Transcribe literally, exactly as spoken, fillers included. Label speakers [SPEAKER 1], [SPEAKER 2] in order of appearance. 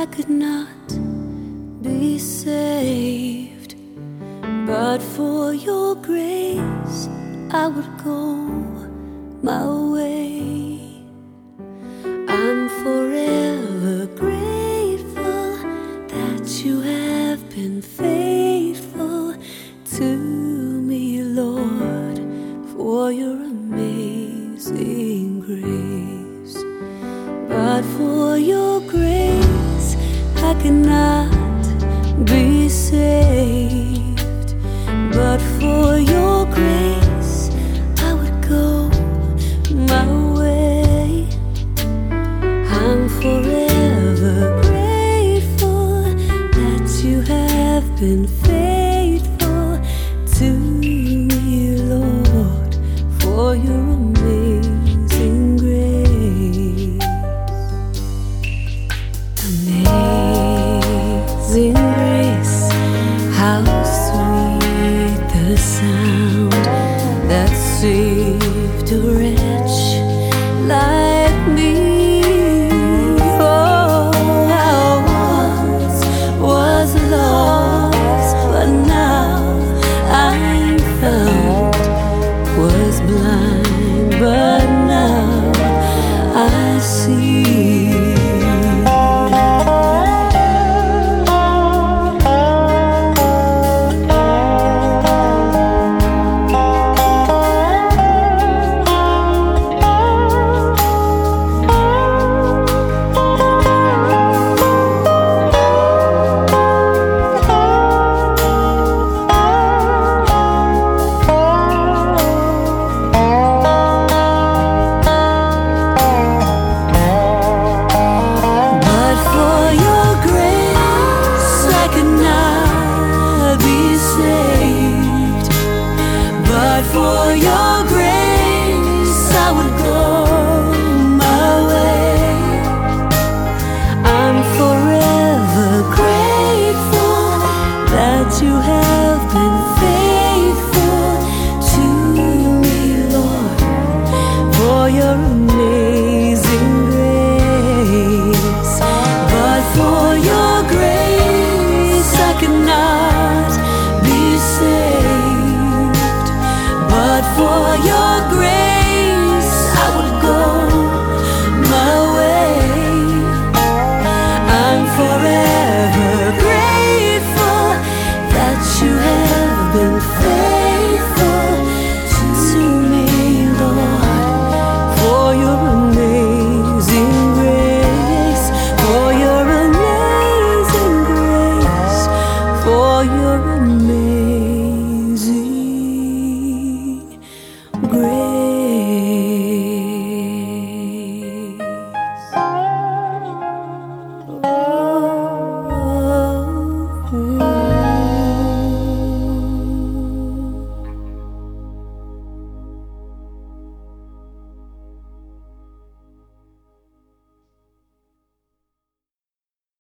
[SPEAKER 1] could not be saved, but for your grace I would go my way. I'm forever grateful that you have been faithful to me, Lord, for your amazing grace. But for your grace I cannot be saved, but for your grace I would go my way. I'm forever grateful that you have been faithful to me, Lord, for your amazing grace. Amazing grace, how sweet the sound that saved a wretch like me. Oh, I once was lost, but now I'm found. Was blind, but now I see. But for your grace I would go my way. I'm forever grateful that you have been faithful to me, Lord, for your amazing grace. But for your grace I cannot be saved, but for your